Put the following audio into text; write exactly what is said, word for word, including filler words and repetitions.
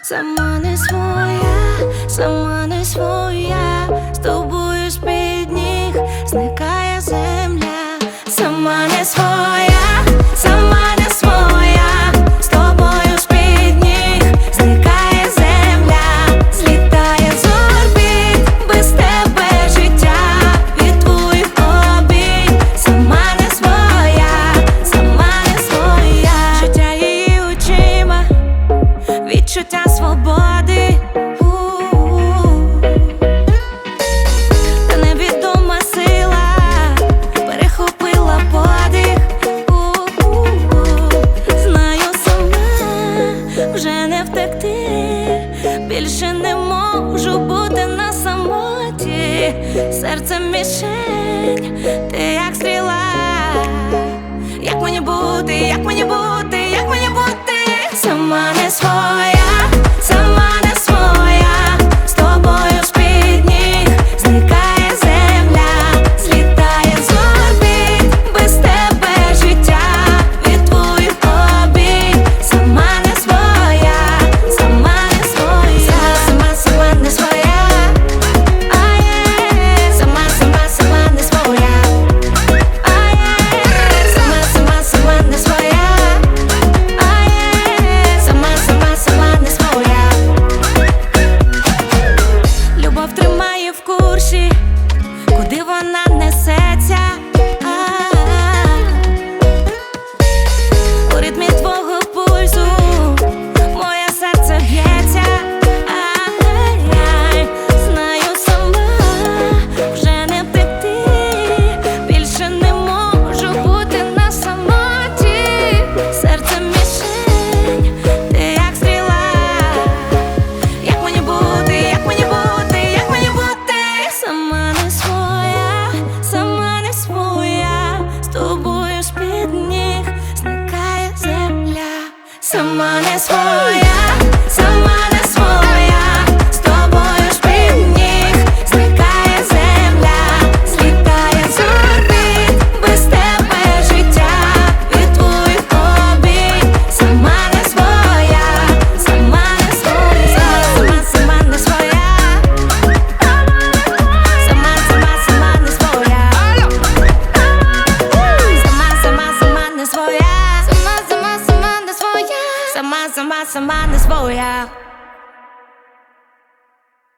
Сама не своя, сама не своя, з тобою з-під ніг зникає земля. Сама не своя, сама не своя, з тобою з-під ніг зникає земля. Злітає з орбіт, без тебе життя від твоїх обійм. Сама не своя, сама не своя, життя її очима, відчуття свободи, та невідома сила перехопила подих. Знаю, сама вже не втекти, більше не можу бути на самоті. Серце мішень, ти як стріла. Як мені бути, як мені бути, як мені бути? Сама не своя, сама не своя, з тобою з-під ніг зникає земля. Злітає з орбіт, без тебе життя від твоїх обійм. Сама не своя, сама не своя, сама, сама не своя, ай, сама, сама, сама не своя, ай, сама, сама, сама не своя, ай, сама, сама, сама не своя. Любов тримає в курсі, куди вона несеться. У ритмі твого пульсу моє серце б'ється. Знаю, сама вже не втекти, більше не можу бути на самоті. Серце мішень, ти як стріла. Як мені бути, як мені бути, як мені бути? Сама не своя, сама не своя, з тобою з-під ніг зникає земля. Сама не своя,